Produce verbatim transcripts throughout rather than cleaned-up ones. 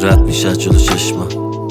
رد میشه جلو چشمم.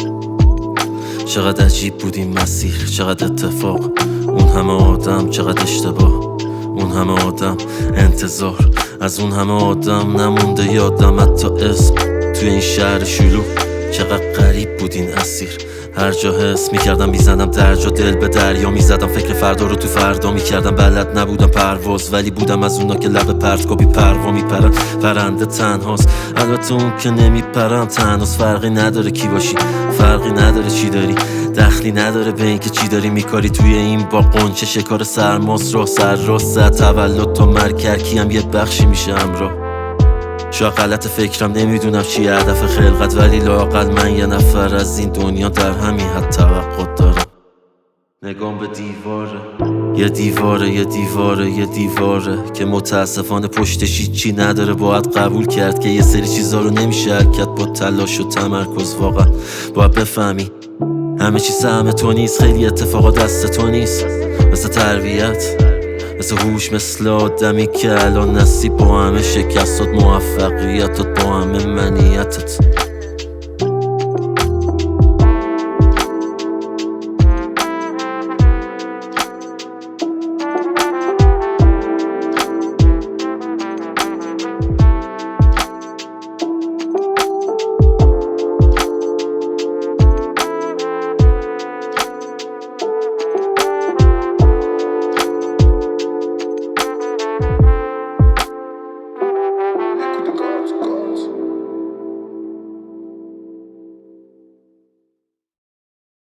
چقدر عجیب بود این مسیر، چقدر اتفاق، اون همه آدم، چقدر اشتباه، اون همه آدم، انتظار از اون همه آدم نمونده یادم حتی اسم. توی این شهر شلوغ چقدر غریب بود این اسیر. هر جا حس میکردم میزنم در جا، دل به دریا میزدم، فکر فردا رو تو فردا میکردم. بلد نبودم پرواز ولی بودم از اونا که لب پرتگاه بی پروا میپرن. پرنده تنهاست، البته اون که نمیپرم تنهاست. فرقی نداره کی باشی، فرقی نداره چی داری، دخلی نداره به این که چی داری میکاری. توی این با قنچه شکار سرماس راه سر راست زد، تولد تا مرگ هرکی هم یه بخشی میشه همراه. شاید غلط فکرم، نمیدونم چی هدف خلقت، ولی لااقل من یه نفر از این دنیا در همین حد توقع دارم. نگام به دیواره، یه دیواره یه دیواره یه دیواره که متاسفانه پشتش هیچی نداره. باید قبول کرد که یه سری چیزا رو نمیشه حرکت با تلاش و تمرکز. واقعا باید بفهمی همه چی سهم تو نیست، خیلی اتفاقا دست تو نیست. مثل تربیت، مثل هوش، مثل آدمی که الان نصیب با همه شکستات، موفقیتات، با همه منیتت. Go.